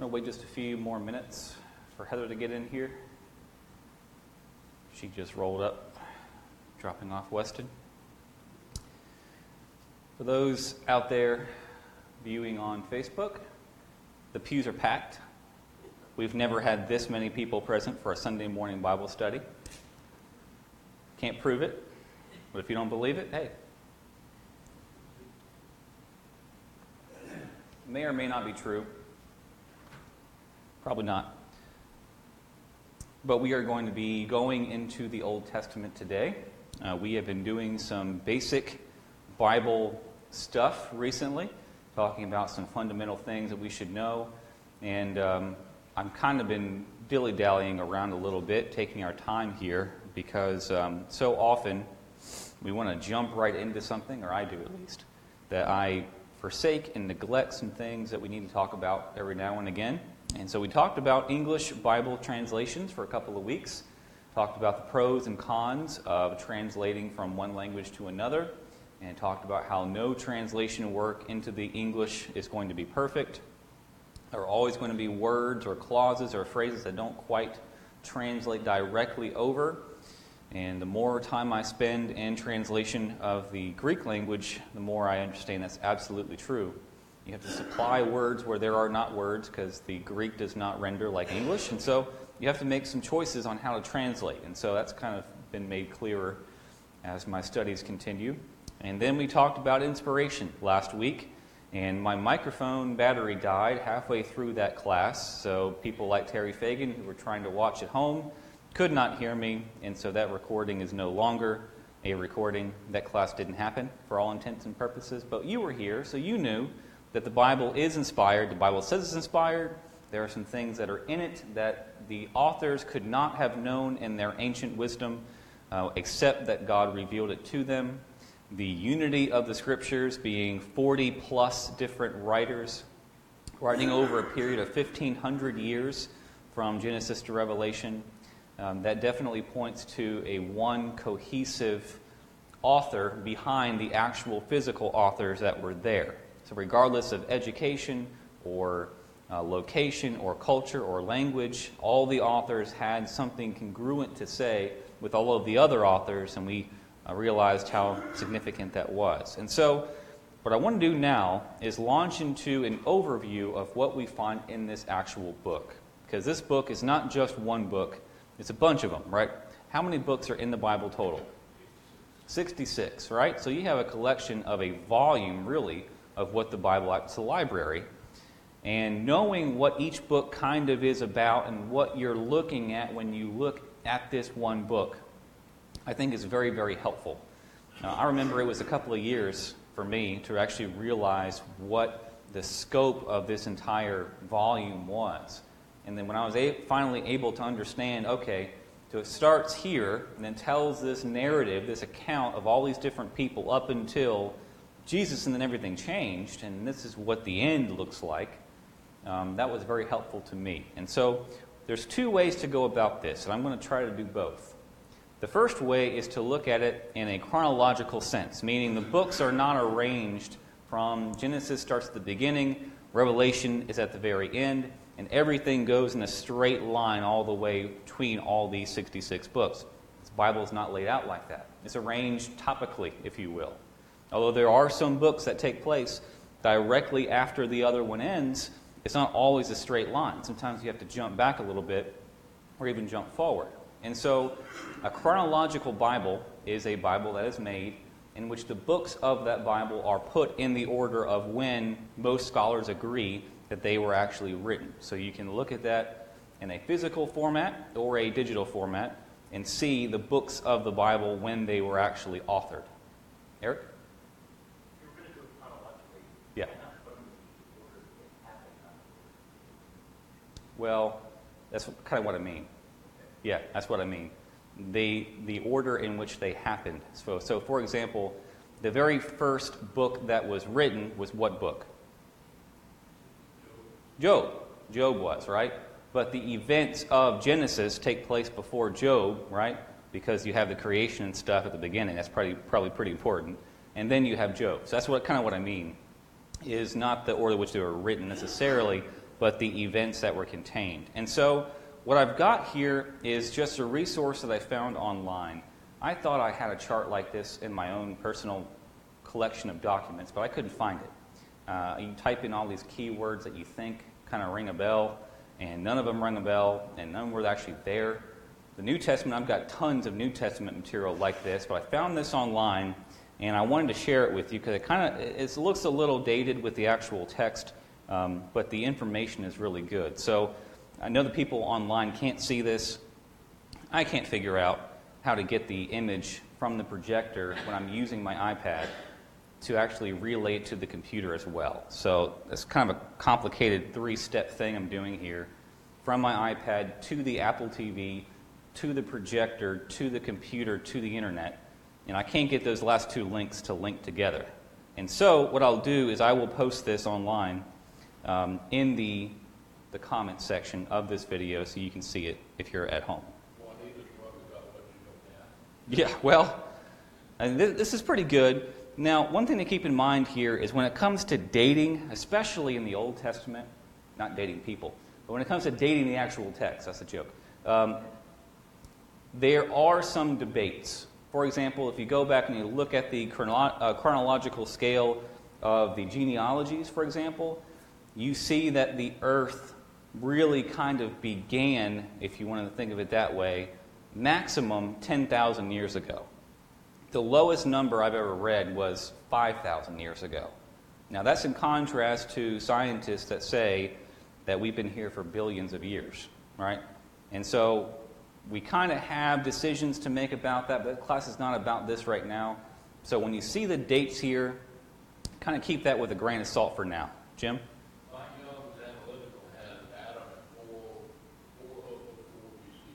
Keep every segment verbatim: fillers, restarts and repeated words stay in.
going to wait just a few more minutes for Heather to get in here. She just rolled up, dropping off Weston. For those out there viewing on Facebook, the pews are packed. We've never had this many people present for a Sunday morning Bible study. Can't prove it, but if you don't believe it, hey. May or may not be true. Probably not. But we are going to be going into the Old Testament today. Uh, we have been doing some basic Bible stuff recently, talking about some fundamental things that we should know. And um, I've kind of been dilly-dallying around a little bit, taking our time here, because um, so often we want to jump right into something, or I do at least, that I forsake and neglect some things that we need to talk about every now and again. And so we talked about English Bible translations for a couple of weeks, talked about the pros and cons of translating from one language to another, and talked about how no translation work into the English is going to be perfect. There are always going to be words or clauses or phrases that don't quite translate directly over. And the more time I spend in translation of the Greek language, the more I understand that's absolutely true. You have to supply words where there are not words because the Greek does not render like English. And so you have to make some choices on how to translate. And so that's kind of been made clearer as my studies continue. And then we talked about inspiration last week. And my microphone battery died halfway through that class. So people like Terry Fagan, who were trying to watch at home, could not hear me, and so that recording is no longer a recording. That class didn't happen for all intents and purposes, but you were here, so you knew that the Bible is inspired. The Bible says it's inspired. There are some things that are in it that the authors could not have known in their ancient wisdom, uh, except that God revealed it to them. The unity of the Scriptures being forty plus different writers, writing over a period of fifteen hundred years from Genesis to Revelation. Um, that definitely points to a one cohesive author behind the actual physical authors that were there. So regardless of education or uh, location or culture or language, all the authors had something congruent to say with all of the other authors, and we uh, realized how significant that was. And so what I want to do now is launch into an overview of what we find in this actual book. Because this book is not just one book. It's a bunch of them, right? How many books are in the Bible total? sixty-six, right? So you have a collection of a volume, really, of what the Bible is. It's a library. And knowing what each book kind of is about and what you're looking at when you look at this one book, I think is very, very helpful. Now, I remember it was a couple of years for me to actually realize what the scope of this entire volume was. And then when I was a- finally able to understand, okay, so it starts here and then tells this narrative, this account of all these different people up until Jesus, and then everything changed, and this is what the end looks like. Um, that was very helpful to me. And so there's two ways to go about this, and I'm going to try to do both. The first way is to look at it in a chronological sense, meaning the books are not arranged from Genesis starts at the beginning, Revelation is at the very end, and everything goes in a straight line all the way between all these sixty-six books. The Bible is not laid out like that. It's arranged topically, if you will. Although there are some books that take place directly after the other one ends, it's not always a straight line. Sometimes you have to jump back a little bit or even jump forward. And so a chronological Bible is a Bible that is made in which the books of that Bible are put in the order of when most scholars agree that they were actually written. So you can look at that in a physical format or a digital format and see the books of the Bible when they were actually authored. Eric? You're going to do it chronologically. Yeah. Why not put them in the order they happened? Well, that's kind of what I mean. Yeah, that's what I mean. The, the order in which they happened. So, so, for example, the very first book that was written was what book? Job. Job was, right? But the events of Genesis take place before Job, right? Because you have the creation and stuff at the beginning. That's probably probably pretty important. And then you have Job. So that's what kind of what I mean, is not the order in which they were written necessarily, but the events that were contained. And so what I've got here is just a resource that I found online. I thought I had a chart like this in my own personal collection of documents, but I couldn't find it. Uh, you type in all these keywords that you think kind of ring a bell, and none of them ring a bell, and none were actually there. The New Testament, I've got tons of New Testament material like this, but I found this online, and I wanted to share it with you because it kind of it looks a little dated with the actual text, um, but the information is really good. So I know the people online can't see this. I can't figure out how to get the image from the projector when I'm using my iPad to actually relay it to the computer as well. So it's kind of a complicated three-step thing I'm doing here. From my iPad to the Apple T V, to the projector, to the computer, to the internet. And I can't get those last two links to link together. And so what I'll do is I will post this online um, in the, the comment section of this video so you can see it if you're at home. Yeah, well, and th- this is pretty good. Now, one thing to keep in mind here is when it comes to dating, especially in the Old Testament, not dating people, but when it comes to dating the actual text, that's a joke, um, there are some debates. For example, if you go back and you look at the chrono- uh, chronological scale of the genealogies, for example, you see that the earth really kind of began, if you want to think of it that way, maximum ten thousand years ago. The lowest number I've ever read was five thousand years ago. Now, that's in contrast to scientists that say that we've been here for billions of years, right? And so we kind of have decisions to make about that, but the class is not about this right now. So when you see the dates here, kind of keep that with a grain of salt for now. Jim? Mike Young's analytical has Adam at four oh four B C.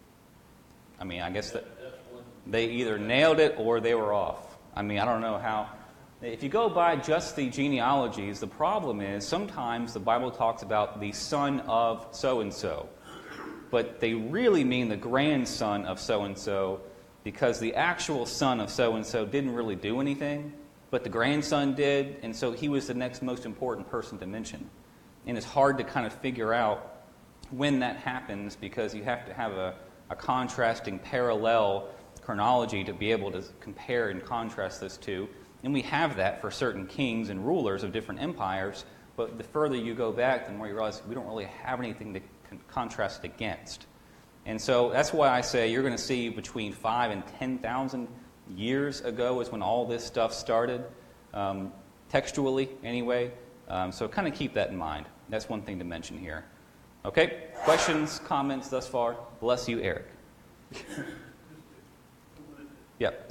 I mean, I guess that That's when they either nailed it or they were off. I mean, I don't know how. If you go by just the genealogies, the problem is sometimes the Bible talks about the son of so-and-so. But they really mean the grandson of so-and-so because the actual son of so-and-so didn't really do anything, but the grandson did, and so he was the next most important person to mention. And it's hard to kind of figure out when that happens because you have to have a, a contrasting parallel chronology to be able to compare and contrast those two. And we have that for certain kings and rulers of different empires, but the further you go back, the more you realize we don't really have anything to contrast against. And so that's why I say you're going to see between five and ten thousand years ago is when all this stuff started, um, textually anyway. Um, so kind of keep that in mind. That's one thing to mention here. Okay, questions, comments thus far? Bless you, Eric. Yep.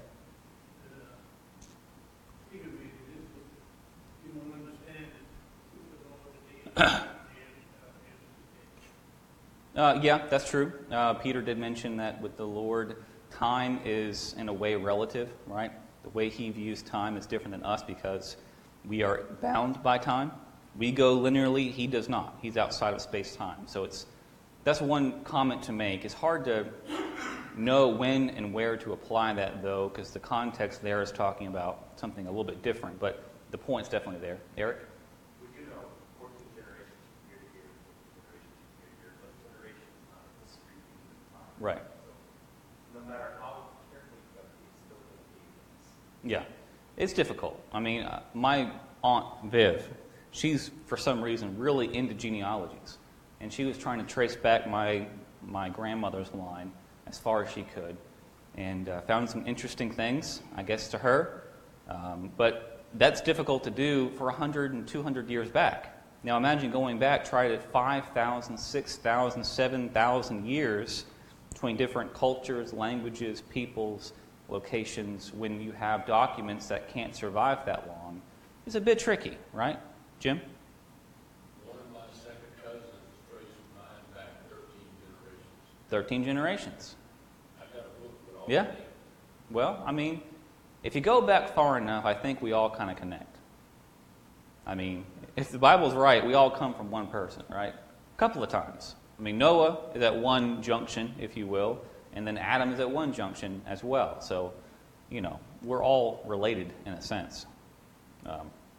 Uh, yeah, that's true. Uh, Peter did mention that with the Lord, time is in a way relative, right? The way he views time is different than us because we are bound by time. We go linearly, he does not. He's outside of space-time. So it's that's one comment to make. It's hard to know when and where to apply that, though, because the context there is talking about something a little bit different. But the point's definitely there. Eric? We do know fourteen generations from year to year, generations from year to year, but generation is not a discrete unit of time. Right. So no matter how carefully you go, it's still going to be this. Yeah. It's difficult. I mean, uh, my Aunt Viv, she's, for some reason, really into genealogies. And she was trying to trace back my my grandmother's line as far as she could. And uh, found some interesting things, I guess, to her. Um, but that's difficult to do for one hundred and two hundred years back. Now imagine going back, try it five thousand, six thousand, seven thousand years between different cultures, languages, peoples, locations, when you have documents that can't survive that long. It's a bit tricky, right? Jim? one of my second cousins traced mine back thirteen generations. thirteen generations. I got a book with all Yeah. the names. Well, I mean, if you go back far enough, I think we all kind of connect. I mean, if the Bible's right, we all come from one person, right? A couple of times. I mean, Noah is at one junction, if you will, and then Adam is at one junction as well. So, you know, we're all related in a sense. Um,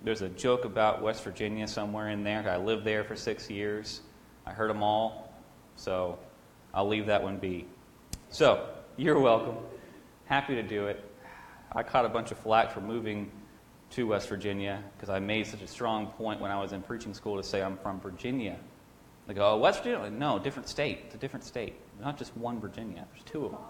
There's a joke about West Virginia somewhere in there. I lived there for six years. I heard them all. So I'll leave that one be. So, you're welcome. Happy to do it. I caught a bunch of flack for moving to West Virginia because I made such a strong point when I was in preaching school to say I'm from Virginia. They go, oh, West Virginia? No, different state. It's a different state. Not just one Virginia. There's two of them.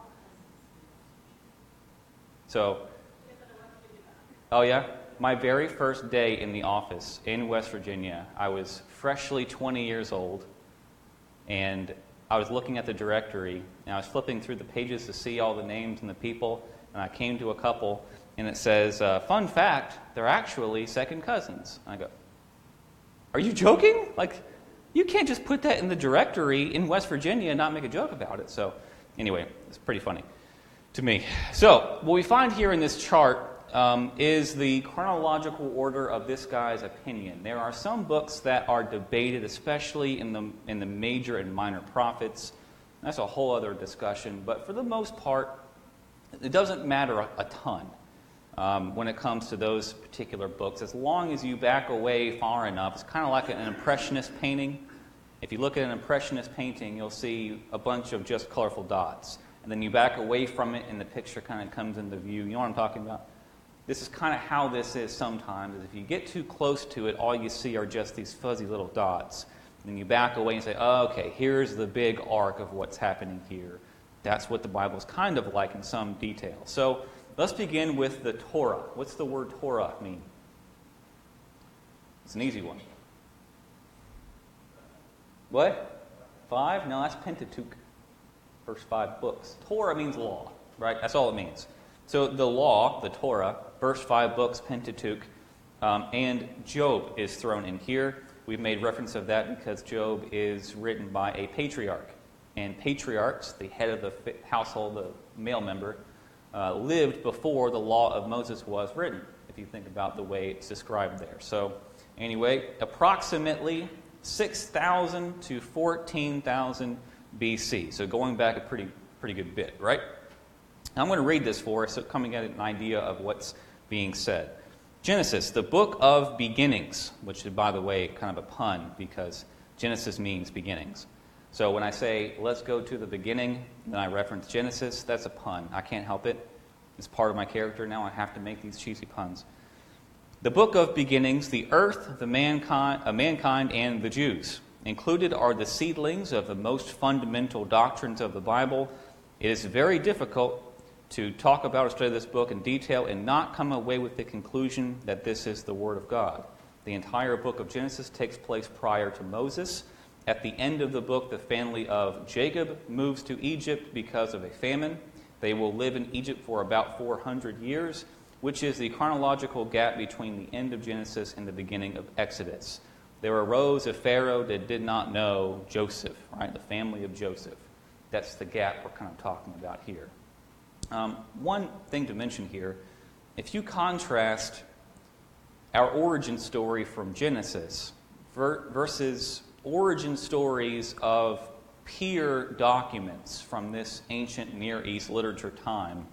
So, oh yeah? My very first day in the office in West Virginia, I was freshly twenty years old, and I was looking at the directory, and I was flipping through the pages to see all the names and the people, and I came to a couple, and it says, uh, fun fact, they're actually second cousins. And I go, are you joking? Like, you can't just put that in the directory in West Virginia and not make a joke about it. So, anyway, it's pretty funny to me. So, what we find here in this chart um, is the chronological order of this guy's opinion. There are some books that are debated, especially in the in the major and minor prophets. That's a whole other discussion. But for the most part, it doesn't matter a, a ton um, when it comes to those particular books. As long as you back away far enough, it's kind of like an impressionist painting. If you look at an impressionist painting, you'll see a bunch of just colorful dots. And then you back away from it, and the picture kind of comes into view. You know what I'm talking about? This is kind of how this is sometimes. Is if you get too close to it, all you see are just these fuzzy little dots. And then you back away and say, oh, okay, here's the big arc of what's happening here. That's what the Bible is kind of like in some detail. So let's begin with the Torah. What's the word Torah mean? It's an easy one. What? Five? No, that's Pentateuch. First five books. Torah means law, right? That's all it means. So the law, the Torah, first five books, Pentateuch, um, and Job is thrown in here. We've made reference of that because Job is written by a patriarch. And patriarchs, the head of the household, the male member, uh, lived before the law of Moses was written, if you think about the way it's described there. So anyway, approximately six thousand to fourteen thousand B C. So going back a pretty pretty good bit, right? I'm going to read this for us, so coming at an idea of what's being said. Genesis, the book of beginnings, which is, by the way, kind of a pun because Genesis means beginnings. So when I say, let's go to the beginning, then I reference Genesis, that's a pun. I can't help it. It's part of my character now. I have to make these cheesy puns. The book of beginnings, the earth, the mankind, uh, mankind, and the Jews. Included are the seedlings of the most fundamental doctrines of the Bible. It is very difficult to talk about or study this book in detail and not come away with the conclusion that this is the Word of God. The entire book of Genesis takes place prior to Moses. At the end of the book, the family of Jacob moves to Egypt because of a famine. They will live in Egypt for about four hundred years, which is the chronological gap between the end of Genesis and the beginning of Exodus. There arose a Pharaoh that did not know Joseph, right? The family of Joseph. That's the gap we're kind of talking about here. Um, one thing to mention here, if you contrast our origin story from Genesis ver- versus origin stories of peer documents from this ancient Near East literature time,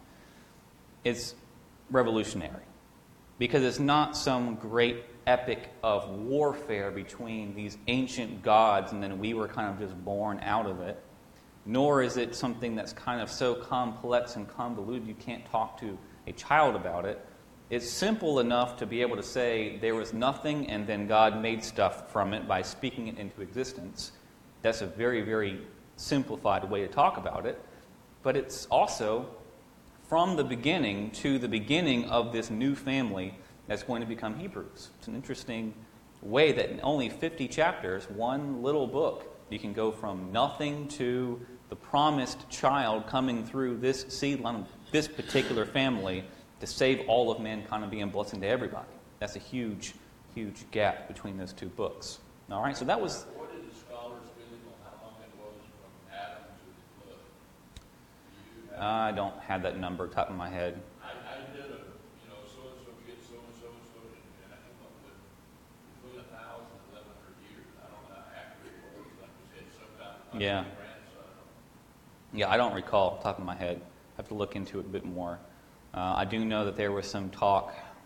it's revolutionary. Because it's not some great epic of warfare between these ancient gods and then we were kind of just born out of it. Nor is it something that's kind of so complex and convoluted you can't talk to a child about it. It's simple enough to be able to say there was nothing and then God made stuff from it by speaking it into existence. That's a very, very simplified way to talk about it. But it's also from the beginning to the beginning of this new family that's going to become Hebrews. It's an interesting way that in only fifty chapters, one little book, you can go from nothing to the promised child coming through this seed line, this particular family, to save all of mankind and be a blessing to everybody. That's a huge, huge gap between those two books. All right, so that was... What did the scholars feeling on how long it was from Adam to the flood? Do you have- I don't have that number top of my head. I, I did a, you know, so-and-so gets so-and-so and so, and I came up with between a thousand and eleven hundred years. I don't know how accurate it was, like you said, sometimes like Yeah. my grandson. Yeah, I don't recall top of my head. I have to look into it a bit more. Uh, I do know that there was some talk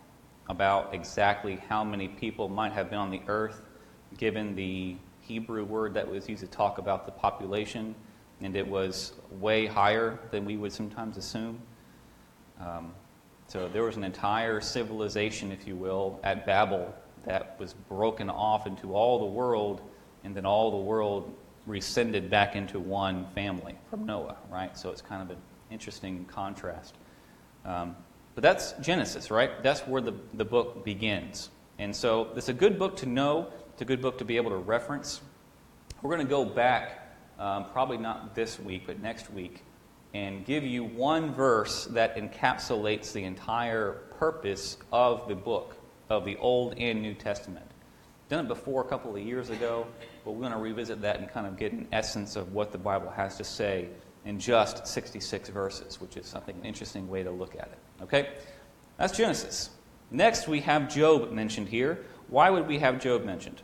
about exactly how many people might have been on the earth, given the Hebrew word that was used to talk about the population, and it was way higher than we would sometimes assume. Um, so there was an entire civilization, if you will, at Babel that was broken off into all the world, and then all the world rescinded back into one family from Noah, right? So it's kind of an interesting contrast. Um, but that's Genesis, right? That's where the, the book begins. And so it's a good book to know. It's a good book to be able to reference. We're going to go back, um, probably not this week, but next week, and give you one verse that encapsulates the entire purpose of the book, of the Old and New Testament. Done it before a couple of years ago, but we're going to revisit that and kind of get an essence of what the Bible has to say in just sixty-six verses, which is, I think, an interesting way to look at it. Okay? That's Genesis. Next, we have Job mentioned here. Why would we have Job mentioned?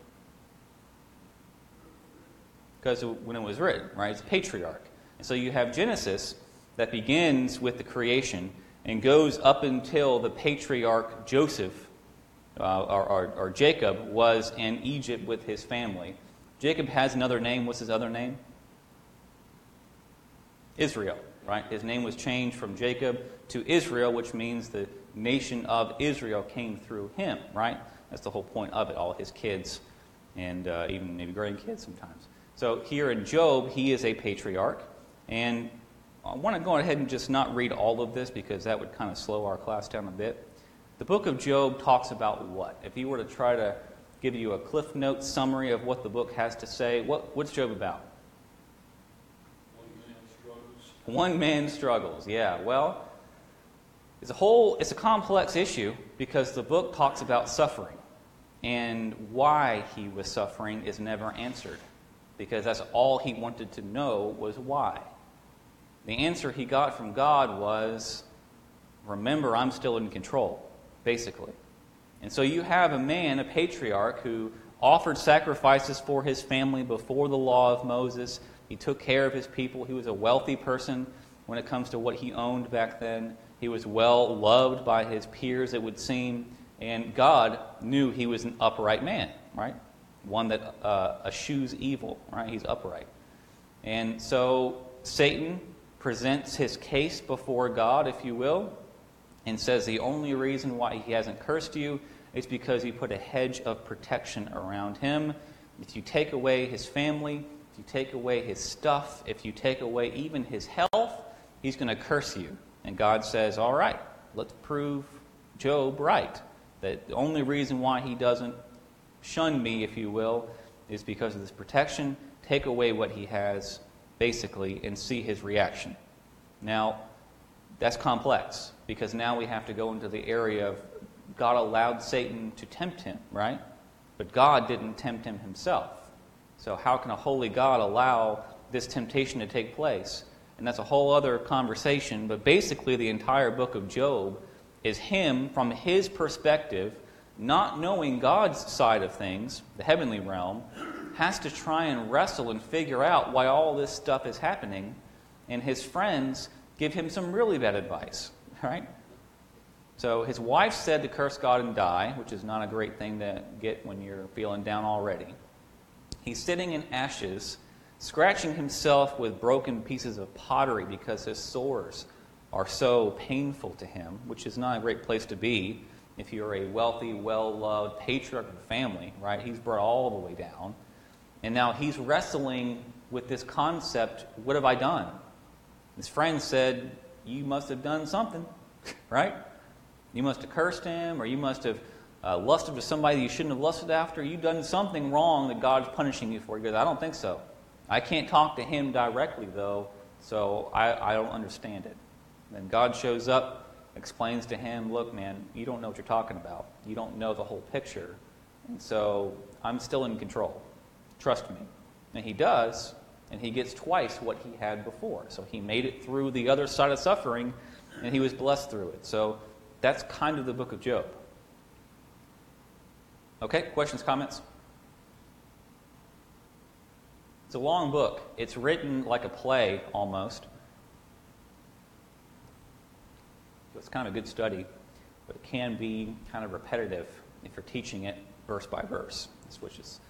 Because when it was written, right? It's a patriarch. And so you have Genesis that begins with the creation and goes up until the patriarch Joseph, uh, or, or, or Jacob, was in Egypt with his family. Jacob has another name. What's his other name? Israel, right? His name was changed from Jacob to Israel, which means the nation of Israel came through him, right? That's the whole point of it, all his kids and uh, even maybe grandkids sometimes. So here in Job, he is a patriarch. And I want to go ahead and just not read all of this because that would kind of slow our class down a bit. The book of Job talks about what? If you were to try to give you a Cliff Notes summary of what the book has to say, what, what's Job about? One man struggles. One man struggles, yeah. Well, it's a whole, it's a complex issue because the book talks about suffering. And why he was suffering is never answered. Because that's all he wanted to know was why. The answer he got from God was, remember, I'm still in control, basically. And so you have a man, a patriarch, who offered sacrifices for his family before the law of Moses. He took care of his people. He was a wealthy person when it comes to what he owned back then. He was well loved by his peers, it would seem. And God knew he was an upright man, right? One that uh, eschews evil, right? He's upright. And so Satan presents his case before God, if you will, and says the only reason why he hasn't cursed you is because you put a hedge of protection around him. If you take away his family, if you take away his stuff, if you take away even his health, he's going to curse you. And God says, all right, let's prove Job right. That the only reason why he doesn't shun me, if you will, is because of this protection. Take away what he has, basically, and see his reaction. Now, that's complex, because now we have to go into the area of God allowed Satan to tempt him, right? But God didn't tempt him himself. So how can a holy God allow this temptation to take place? And that's a whole other conversation, but basically the entire book of Job is him, from his perspective, not knowing God's side of things, the heavenly realm, has to try and wrestle and figure out why all this stuff is happening. And his friends give him some really bad advice, right? So his wife said to curse God and die, which is not a great thing to get when you're feeling down already. He's sitting in ashes, scratching himself with broken pieces of pottery because his sores are so painful to him, which is not a great place to be. If you're a wealthy, well-loved patriarch of the family, right? He's brought all the way down. And now he's wrestling with this concept, what have I done? His friend said, you must have done something, right? You must have cursed him, or you must have uh, lusted to somebody you shouldn't have lusted after. You've done something wrong that God's punishing you for. He goes, I don't think so. I can't talk to him directly, though, so I, I don't understand it. Then God shows up, explains to him, look, man, you don't know what you're talking about. You don't know the whole picture. And so I'm still in control. Trust me. And he does, and he gets twice what he had before. So he made it through the other side of suffering, and he was blessed through it. So that's kind of the book of Job. Okay, questions, comments? It's a long book. It's written like a play, almost. It's kind of a good study. but it can be kind of repetitive if you're teaching it verse by verse. Which is,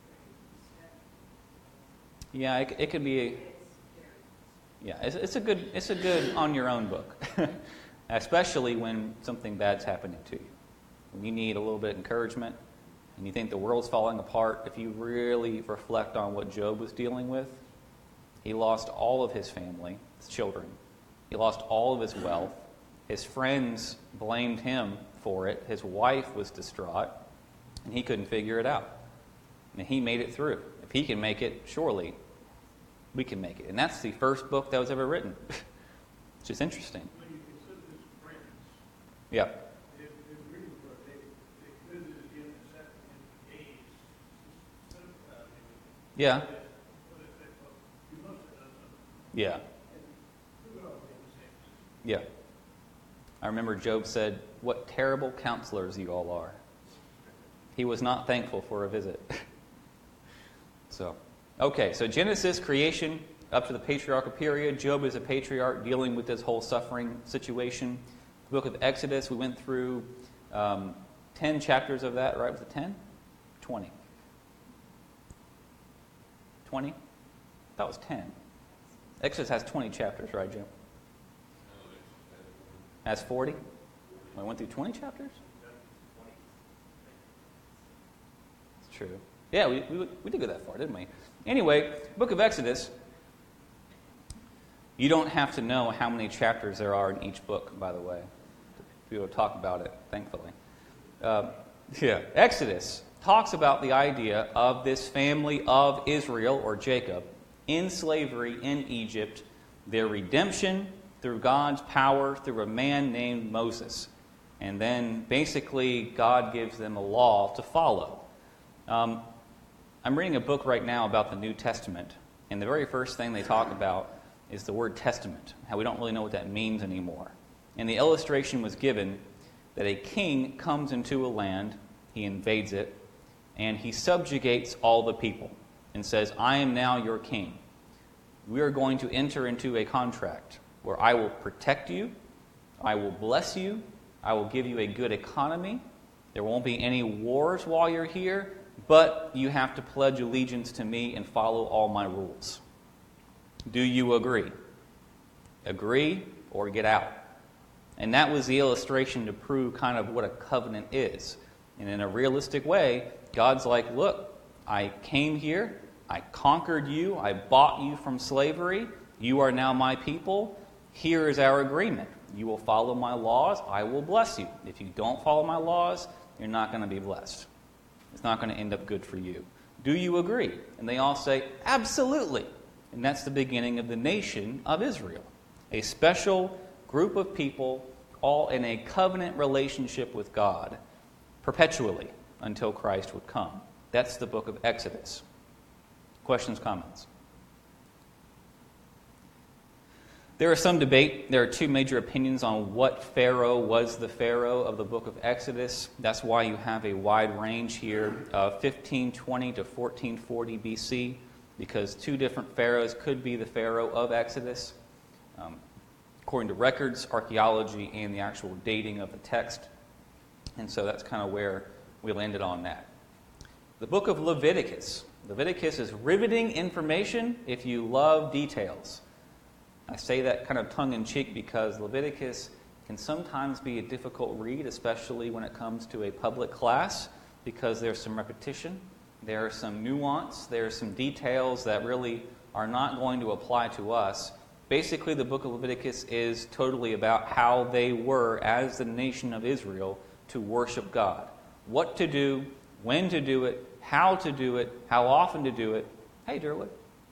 yeah, it, it could be. A, yeah, it's, it's a good it's a good on your own book, especially when something bad's happening to you. When you need a little bit of encouragement, and you think the world's falling apart. If you really reflect on what Job was dealing with, he lost all of his family, his children. He lost all of his wealth. His friends blamed him for it. His wife was distraught, and he couldn't figure it out. And he made it through. If he can make it, surely we can make it. And that's the first book that was ever written. It's just interesting. When you consider his friends, Yeah. they, they really were, they, they visited him and sat in days, sympathizing with him. Yeah. But they said, well, you must have done something. Yeah. And we would all be the same. Yeah. I remember Job said, "What terrible counselors you all are." He was not thankful for a visit. So, okay, so Genesis, creation, up to the patriarchal period. Job is a patriarch dealing with this whole suffering situation. The book of Exodus, we went through um, ten chapters of that, right? Was it ten? twenty. twenty? That was ten. Exodus has twenty chapters, right, Jim? Has forty? I went through twenty chapters? It's true. Yeah, we, we, we did go that far, didn't we? Anyway, book of Exodus, you don't have to know how many chapters there are in each book, by the way, to be able to talk about it, thankfully. Uh, yeah, Exodus talks about the idea of this family of Israel, or Jacob, in slavery in Egypt, their redemption through God's power through a man named Moses. And then basically God gives them a law to follow. Um, I'm reading a book right now about the New Testament, and the very first thing they talk about is the word testament, how we don't really know what that means anymore. And the illustration was given that a king comes into a land, he invades it, and he subjugates all the people and says, "I am now your king. We are going to enter into a contract where I will protect you, I will bless you, I will give you a good economy, there won't be any wars while you're here, but you have to pledge allegiance to me and follow all my rules. Do you agree? Agree or get out." And that was the illustration to prove kind of what a covenant is. And in a realistic way, God's like, look, I came here, I conquered you, I bought you from slavery, you are now my people. Here is our agreement. You will follow my laws, I will bless you. If you don't follow my laws, you're not going to be blessed. It's not going to end up good for you. Do you agree? And they all say, absolutely. And that's the beginning of the nation of Israel. A special group of people, all in a covenant relationship with God, perpetually, until Christ would come. That's the book of Exodus. Questions, comments? There is some debate. There are two major opinions on what Pharaoh was the Pharaoh of the book of Exodus. That's why you have a wide range here of fifteen twenty to fourteen forty B C, because two different pharaohs could be the Pharaoh of Exodus, um, according to records, archaeology, and the actual dating of the text. And so that's kind of where we landed on that. The book of Leviticus. Leviticus is riveting information if you love details. I say that kind of tongue-in-cheek because Leviticus can sometimes be a difficult read, especially when it comes to a public class, because there's some repetition, there's some nuance, there's some details that really are not going to apply to us. Basically, the book of Leviticus is totally about how they were, as the nation of Israel, to worship God. What to do, when to do it, how to do it, how often to do it. Hey, Derwood.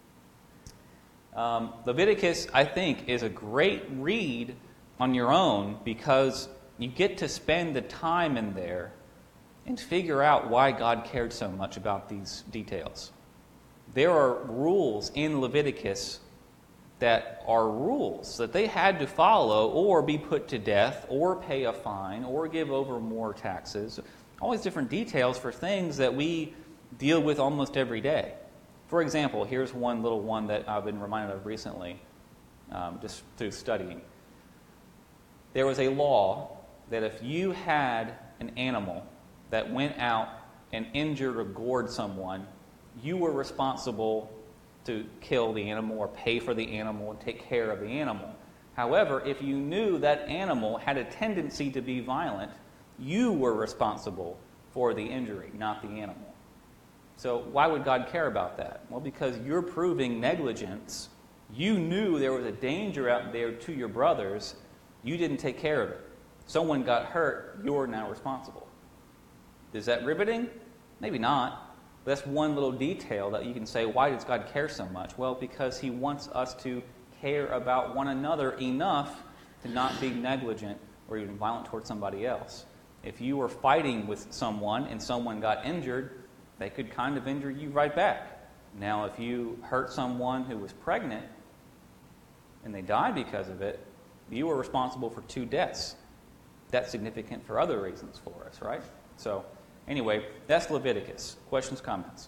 Um, Leviticus, I think, is a great read on your own because you get to spend the time in there and figure out why God cared so much about these details. There are rules in Leviticus that are rules that they had to follow or be put to death or pay a fine or give over more taxes. All these different details for things that we deal with almost every day. For example, here's one little one that I've been reminded of recently, um, just through studying. There was a law that if you had an animal that went out and injured or gored someone, you were responsible to kill the animal or pay for the animal and take care of the animal. However, if you knew that animal had a tendency to be violent, you were responsible for the injury, not the animal. So why would God care about that? Well, because you're proving negligence. You knew there was a danger out there to your brothers. You didn't take care of it. Someone got hurt. You're now responsible. Is that riveting? Maybe not. But that's one little detail that you can say, why does God care so much? Well, because he wants us to care about one another enough to not be negligent or even violent towards somebody else. If you were fighting with someone and someone got injured, they could kind of injure you right back. Now, if you hurt someone who was pregnant and they died because of it, you were responsible for two deaths. That's significant for other reasons for us, right? So, anyway, that's Leviticus. Questions, comments?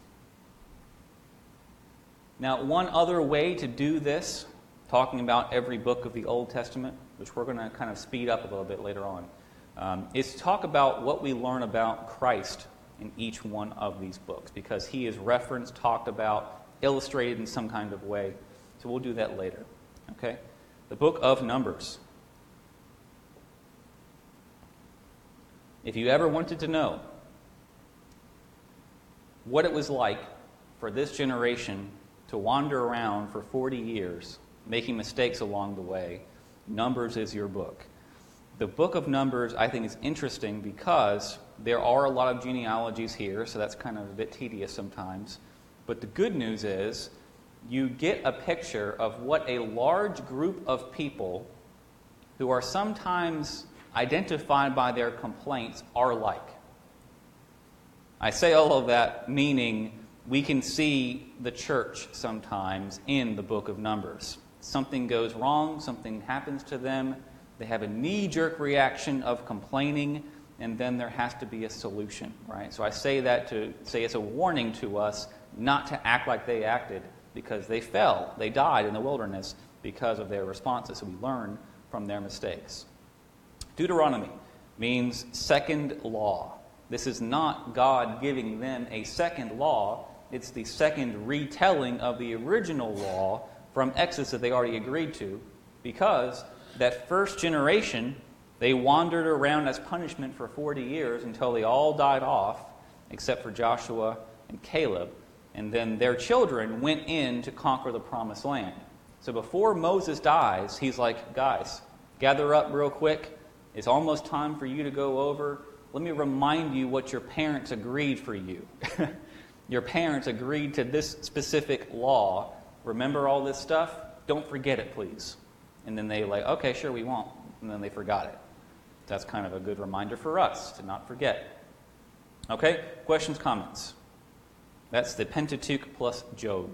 Now, one other way to do this, talking about every book of the Old Testament, which we're going to kind of speed up a little bit later on, um, is to talk about what we learn about Christ in each one of these books, because he is referenced, talked about, illustrated in some kind of way. So we'll do that later. Okay? The book of Numbers. If you ever wanted to know what it was like for this generation to wander around for forty years, making mistakes along the way, Numbers is your book. The book of Numbers, I think, is interesting because there are a lot of genealogies here, so that's kind of a bit tedious sometimes. But the good news is you get a picture of what a large group of people who are sometimes identified by their complaints are like. I say all of that meaning we can see the church sometimes in the book of Numbers. Something goes wrong, something happens to them, they have a knee-jerk reaction of complaining, and then there has to be a solution, right? So I say that to say it's a warning to us not to act like they acted, because they fell, they died in the wilderness because of their responses. So we learn from their mistakes. Deuteronomy means second law. This is not God giving them a second law. It's the second retelling of the original law from Exodus that they already agreed to, because that first generation, they wandered around as punishment for forty years until they all died off, except for Joshua and Caleb. And then their children went in to conquer the promised land. So before Moses dies, he's like, guys, gather up real quick. It's almost time for you to go over. Let me remind you what your parents agreed for you. Your parents agreed to this specific law. Remember all this stuff? Don't forget it, please. And then they like, okay, sure, we won't. And then they forgot it. That's kind of a good reminder for us to not forget. Okay, questions, comments? That's the Pentateuch plus Job.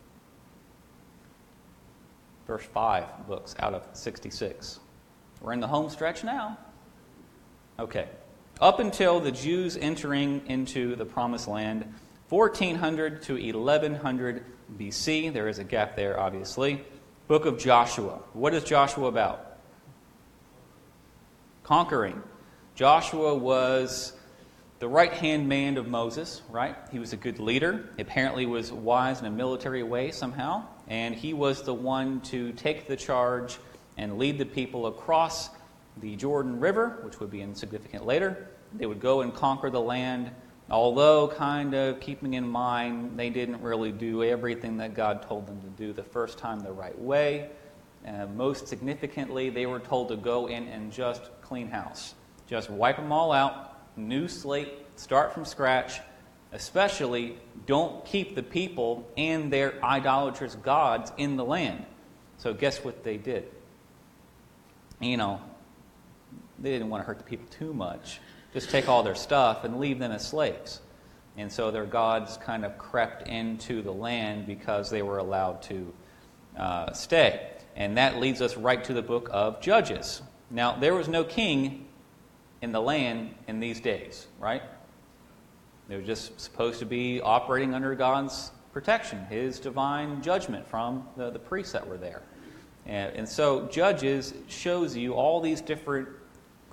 First five books out of sixty-six. We're in the home stretch now. Okay. Up until the Jews entering into the promised land, fourteen hundred to eleven hundred B C. There is a gap there, obviously. Book of Joshua. What is Joshua about? Conquering. Joshua was the right-hand man of Moses, right? He was a good leader. He apparently was wise in a military way somehow. And he was the one to take the charge and lead the people across the Jordan River, which would be insignificant later. They would go and conquer the land, although kind of keeping in mind they didn't really do everything that God told them to do the first time the right way. Uh, most significantly, they were told to go in and just clean house. Just wipe them all out, new slate, start from scratch. Especially, don't keep the people and their idolatrous gods in the land. So guess what they did? You know, they didn't want to hurt the people too much. Just take all their stuff and leave them as slaves. And so their gods kind of crept into the land because they were allowed to uh, stay. And that leads us right to the book of Judges. Now, there was no king in the land in these days, right? They were just supposed to be operating under God's protection, his divine judgment from the, the priests that were there. And, and so Judges shows you all these different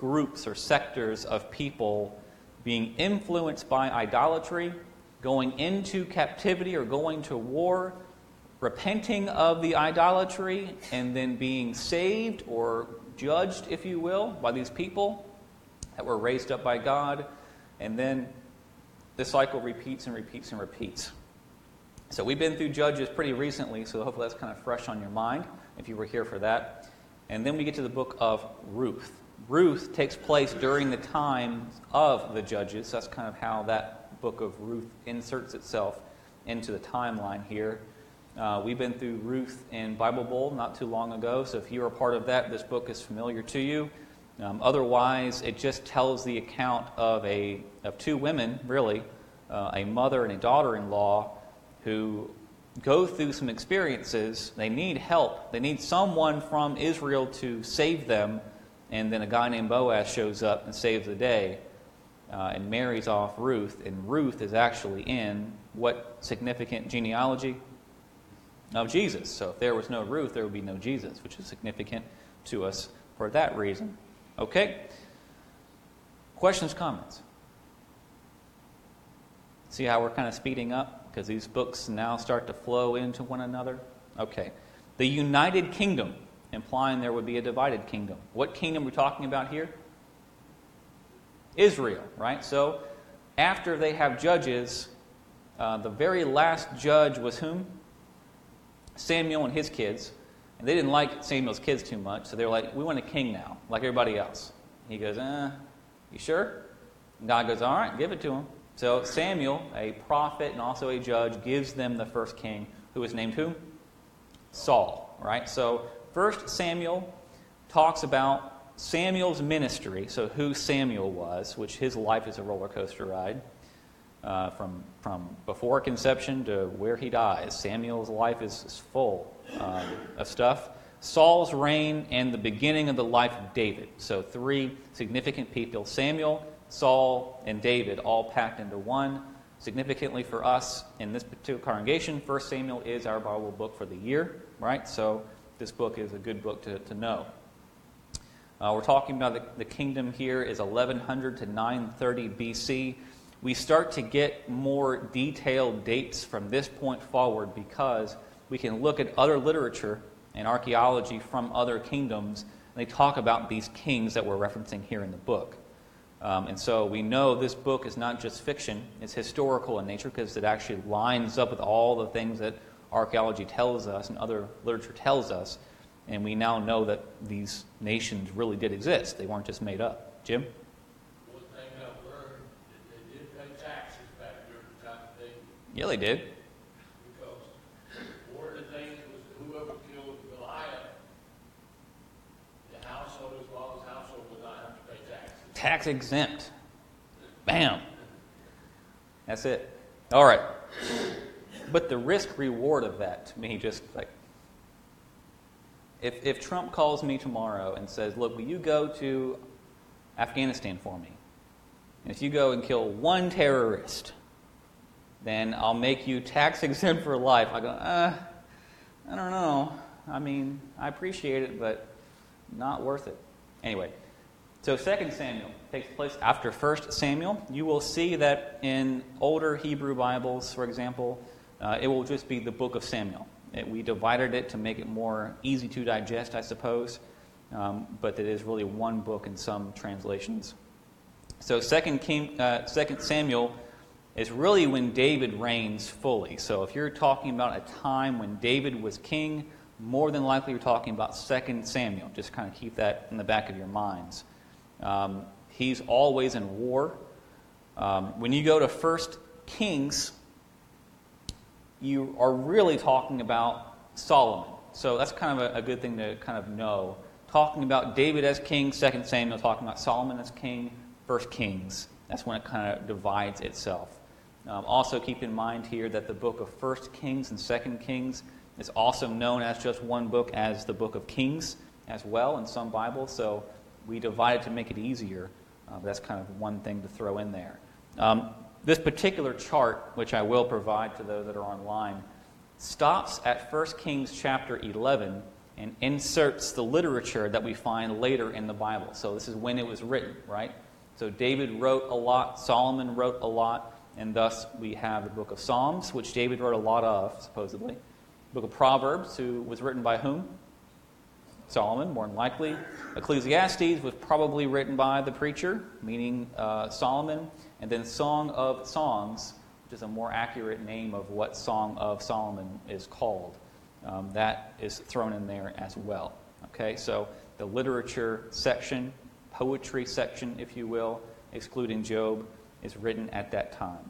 groups or sectors of people being influenced by idolatry, going into captivity or going to war, repenting of the idolatry, and then being saved or judged, if you will, by these people that were raised up by God. And then the cycle repeats and repeats and repeats. So we've been through Judges pretty recently, so hopefully that's kind of fresh on your mind if you were here for that. And then we get to the book of Ruth. Ruth takes place during the time of the Judges. That's kind of how that book of Ruth inserts itself into the timeline here. Uh, we've been through Ruth in Bible Bowl not too long ago, so if you're a part of that, this book is familiar to you. Um, otherwise, it just tells the account of a of two women, really, uh, a mother and a daughter-in-law, who go through some experiences. They need help. They need someone from Israel to save them. And then a guy named Boaz shows up and saves the day uh, and marries off Ruth. And Ruth is actually in what significant genealogy? Of Jesus. So if there was no Ruth, there would be no Jesus, which is significant to us for that reason. Okay? Questions, comments? See how we're kind of speeding up? Because these books now start to flow into one another. Okay. The united kingdom, implying there would be a divided kingdom. What kingdom are we talking about here? Israel, right? So, after they have judges, uh, the very last judge was whom? Samuel and his kids. And they didn't like Samuel's kids too much, so they were like, we want a king now, like everybody else. He goes, uh, you sure? And God goes, all right, give it to him. So Samuel, a prophet and also a judge, gives them the first king, who is named who? Saul, right? So First Samuel talks about Samuel's ministry, so who Samuel was, which his life is a roller coaster ride, uh, from from before conception to where he dies. Samuel's life is, is full um, of stuff. Saul's reign and the beginning of the life of David. So three significant people: Samuel, Saul, and David, all packed into one. Significantly for us in this particular congregation, First Samuel is our Bible book for the year, right? So this book is a good book to, to know. Uh, we're talking about the, the kingdom here is eleven hundred to nine thirty B C. We start to get more detailed dates from this point forward because we can look at other literature and archaeology from other kingdoms, and they talk about these kings that we're referencing here in the book. Um, and so we know this book is not just fiction, it's historical in nature because it actually lines up with all the things that archaeology tells us and other literature tells us. And we now know that these nations really did exist. They weren't just made up. Jim? One thing I've learned is they did pay taxes back during the time of David. Yeah, they did. Because one of the things was that whoever killed Goliath, the household as well as household would not have to pay taxes. Tax exempt. Bam. That's it. All right. But the risk reward of that, to me, just like, if if Trump calls me tomorrow and says, look, will you go to Afghanistan for me? And if you go and kill one terrorist, then I'll make you tax exempt for life. I go, uh, I don't know. I mean, I appreciate it, but not worth it. Anyway, so Second Samuel takes place after First Samuel. You will see that in older Hebrew Bibles, for example, uh, it will just be the book of Samuel. It, we divided it to make it more easy to digest, I suppose, um, but it is really one book in some translations. So Second King, uh, Second Samuel is really when David reigns fully. So if you're talking about a time when David was king, more than likely you're talking about Second Samuel. Just kind of keep that in the back of your minds. Um, he's always in war. Um, when you go to First Kings, you are really talking about Solomon. So that's kind of a, a good thing to kind of know. Talking about David as king, Second Samuel. Talking about Solomon as king, First Kings. That's when it kind of divides itself. Um, also keep in mind here that the book of First Kings and Second Kings is also known as just one book as the book of Kings as well in some Bibles. So we divide it to make it easier. Uh, that's kind of one thing to throw in there. Um, this particular chart, which I will provide to those that are online, stops at First Kings chapter eleven and inserts the literature that we find later in the Bible. So this is when it was written, right? So David wrote a lot, Solomon wrote a lot, and thus we have the book of Psalms, which David wrote a lot of, supposedly. The book of Proverbs, who was written by whom? Solomon, more than likely. Ecclesiastes was probably written by the preacher, meaning uh, Solomon. And then Song of Songs, which is a more accurate name of what Song of Solomon is called. Um, that is thrown in there as well. Okay, so the literature section, poetry section, if you will, excluding Job, is written at that time.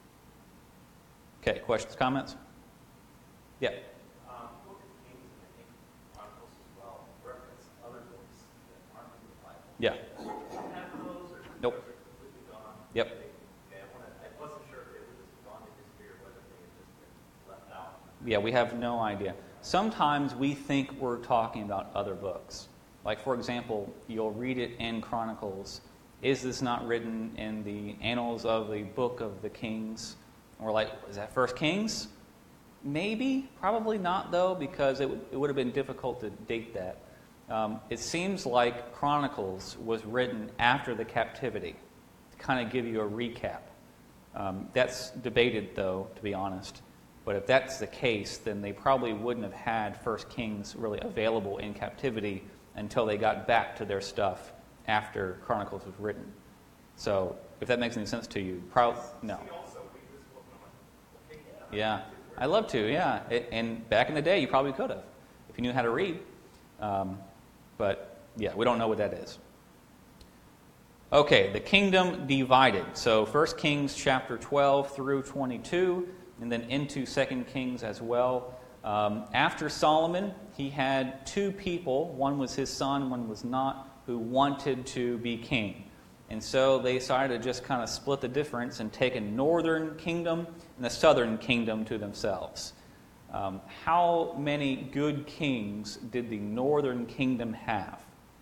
Okay, questions, comments? Yeah. Um, Book of Kings and I think Chronicles as well reference other books that aren't in the Bible. Yeah. Do you have those, or Nope. those are completely gone? Yep. Okay, I, wanna, I wasn't sure if they were just gone to history or whether they had just been left out. Yeah, we have no idea. Sometimes we think we're talking about other books. Like, for example, you'll read it in Chronicles. Is this not written in the annals of the book of the Kings? And we're like, is that First Kings? Maybe. Probably not, though, because it, w- it would have been difficult to date that. Um, it seems like Chronicles was written after the captivity, to kind of give you a recap. Um, that's debated, though, to be honest. But if that's the case, then they probably wouldn't have had First Kings really available in captivity until they got back to their stuff after Chronicles was written. So, if that makes any sense to you, probably no. We also read this book and I'm like, okay, Yeah, yeah. I love to. Yeah, it, and back in the day, you probably could have if you knew how to read. Um, but yeah, we don't know what that is. Okay, the kingdom divided. So, First Kings chapter twelve through twenty-two. And then into Second Kings as well. Um, after Solomon, he had two people, one was his son, one was not, who wanted to be king. And so they decided to just kind of split the difference and take a northern kingdom and a southern kingdom to themselves. Um, how many good kings did the northern kingdom have?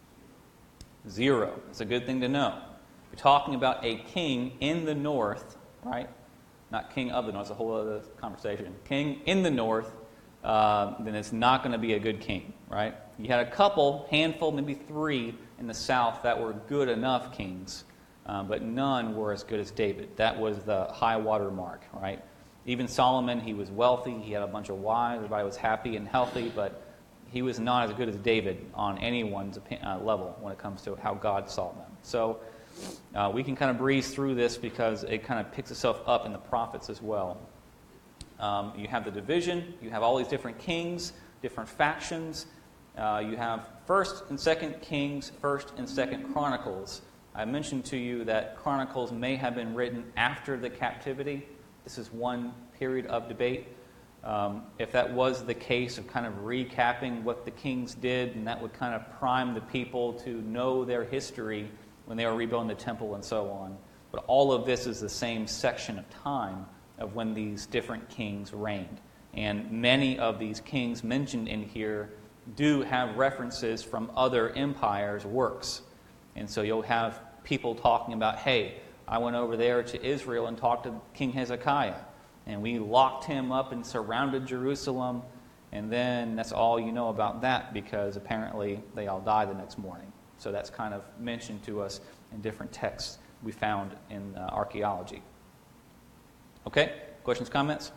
Zero. It's a good thing to know. You're talking about a king in the north, right? Not king of the north, it's a whole other conversation. King in the north, uh, then it's not going to be a good king, right? You had a couple, handful, maybe three in the south that were good enough kings, um, but none were as good as David. That was the high water mark, right? Even Solomon, he was wealthy, he had a bunch of wives, everybody was happy and healthy, but he was not as good as David on anyone's uh, level when it comes to how God saw them. So, Uh, we can kind of breeze through this because it kind of picks itself up in the prophets as well. Um, you have the division. You have all these different kings, different factions. Uh, you have First and Second Kings, First and Second Chronicles. I mentioned to you that Chronicles may have been written after the captivity. This is one period of debate. Um, if that was the case of kind of recapping what the kings did, and that would kind of prime the people to know their history when they were rebuilding the temple and so on. But all of this is the same section of time of when these different kings reigned. And many of these kings mentioned in here do have references from other empires' works. And so you'll have people talking about, hey, I went over there to Israel and talked to King Hezekiah, and we locked him up and surrounded Jerusalem, and then that's all you know about that because apparently they all died the next morning. So that's kind of mentioned to us in different texts we found in uh, archaeology. Okay, questions, comments?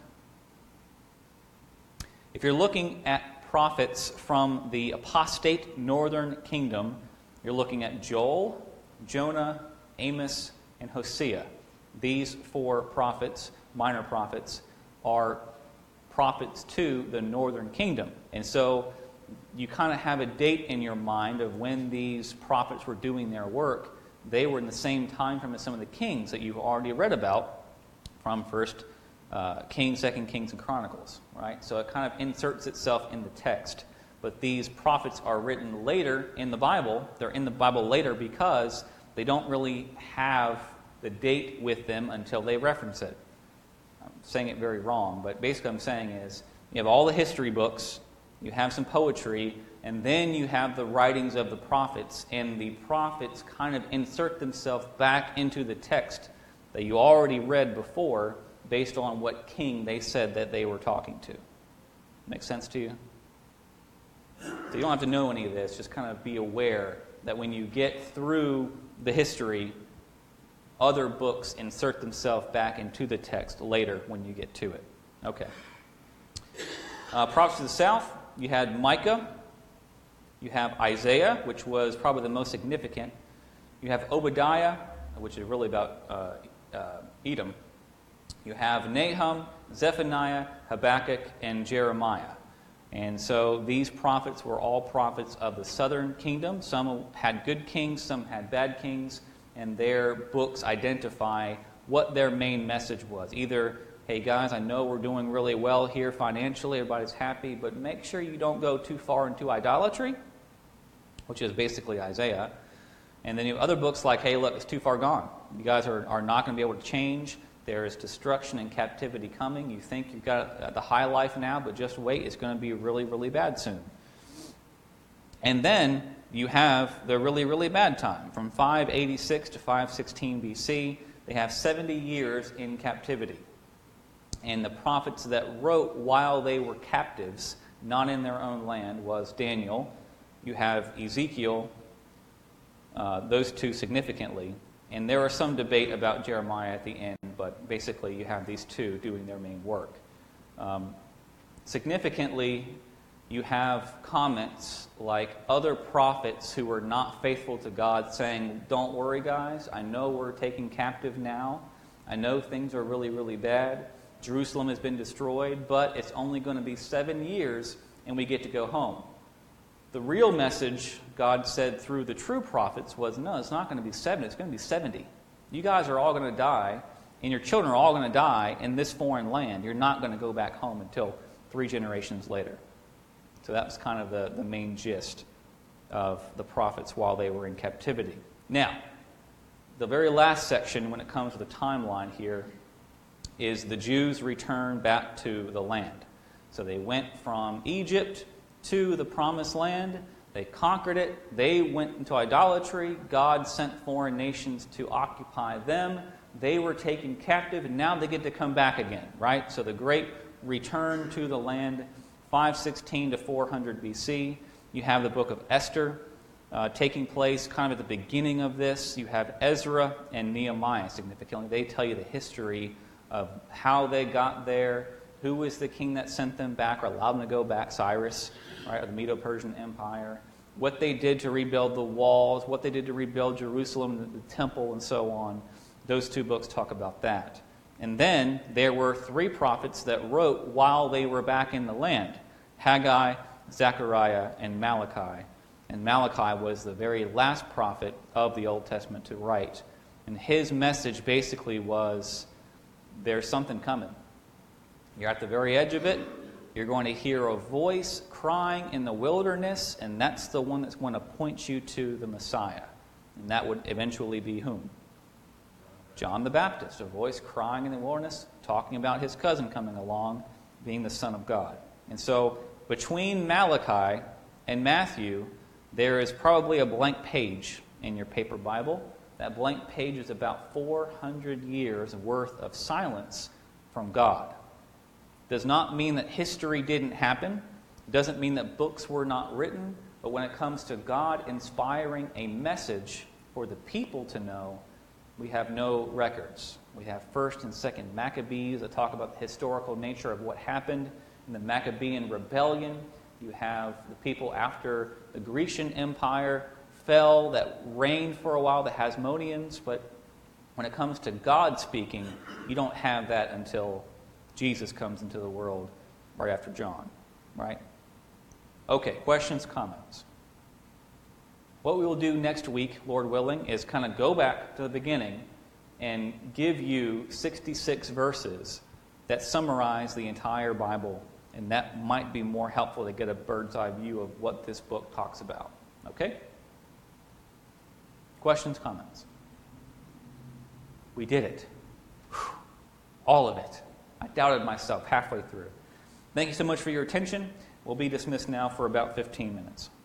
If you're looking at prophets from the apostate northern kingdom, you're looking at Joel, Jonah, Amos, and Hosea. These four prophets, minor prophets, are prophets to the northern kingdom. And so you kind of have a date in your mind of when these prophets were doing their work. They were in the same time frame as some of the kings that you've already read about from First uh, Kings, Second Kings, and Chronicles, right? So it kind of inserts itself in the text. But these prophets are written later in the Bible. They're in the Bible later because they don't really have the date with them until they reference it. I'm saying it very wrong, but basically what I'm saying is you have all the history books, you have some poetry, and then you have the writings of the prophets, and the prophets kind of insert themselves back into the text that you already read before based on what king they said that they were talking to. Make sense to you? So you don't have to know any of this. Just kind of be aware that when you get through the history, other books insert themselves back into the text later when you get to it. Okay. Uh, prophets to the south, you had Micah. You have Isaiah, which was probably the most significant. You have Obadiah, which is really about uh, uh, Edom. You have Nahum, Zephaniah, Habakkuk, and Jeremiah. And so these prophets were all prophets of the southern kingdom. Some had good kings, some had bad kings, and their books identify what their main message was. Either, hey guys, I know we're doing really well here financially, everybody's happy, but make sure you don't go too far into idolatry, which is basically Isaiah. And then you have other books like, hey, look, it's too far gone. You guys are, are not going to be able to change. There is destruction and captivity coming. You think you've got the high life now, but just wait. It's going to be really, really bad soon. And then you have the really, really bad time. From five eighty-six to five sixteen B C, they have seventy years in captivity. And the prophets that wrote while they were captives, not in their own land, was Daniel. You have Ezekiel, uh, those two significantly. And there was some debate about Jeremiah at the end, but basically you have these two doing their main work. Um, significantly, you have comments like other prophets who were not faithful to God saying, don't worry guys, I know we're taken captive now. I know things are really, really bad. Jerusalem has been destroyed, but it's only going to be seven years and we get to go home. The real message God said through the true prophets was, no, it's not going to be seven, it's going to be seventy. You guys are all going to die, and your children are all going to die in this foreign land. You're not going to go back home until three generations later. So that was kind of the, the main gist of the prophets while they were in captivity. Now, the very last section when it comes to the timeline here is the Jews return back to the land. So they went from Egypt to the promised land. They conquered it. They went into idolatry. God sent foreign nations to occupy them. They were taken captive, and now they get to come back again, right? So the great return to the land, five sixteen to four hundred B C. You have the book of Esther uh, taking place kind of at the beginning of this. You have Ezra and Nehemiah significantly. They tell you the history of how they got there, who was the king that sent them back or allowed them to go back, Cyrus, right, or the Medo-Persian Empire, what they did to rebuild the walls, what they did to rebuild Jerusalem, the, the temple, and so on. Those two books talk about that. And then there were three prophets that wrote while they were back in the land: Haggai, Zechariah, and Malachi. And Malachi was the very last prophet of the Old Testament to write. And his message basically was, there's something coming. You're at the very edge of it. You're going to hear a voice crying in the wilderness, and that's the one that's going to point you to the Messiah. And that would eventually be whom? John the Baptist, a voice crying in the wilderness, talking about his cousin coming along, being the Son of God. And so between Malachi and Matthew, there is probably a blank page in your paper Bible. That blank page is about four hundred years worth of silence from God. Does not mean that history didn't happen. It doesn't mean that books were not written. But when it comes to God inspiring a message for the people to know, we have no records. We have First and Second Maccabees that talk about the historical nature of what happened in the Maccabean rebellion. You have the people after the Grecian Empire fell that reigned for a while, the Hasmoneans. But when it comes to God speaking, you don't have that until Jesus comes into the world right after John, right? Okay, questions, comments? What we will do next week, Lord willing, is kind of go back to the beginning and give you sixty-six verses that summarize the entire Bible, and that might be more helpful to get a bird's eye view of what this book talks about. Okay? Questions, comments? We did it. Whew. All of it. I doubted myself halfway through. Thank you so much for your attention. We'll be dismissed now for about fifteen minutes.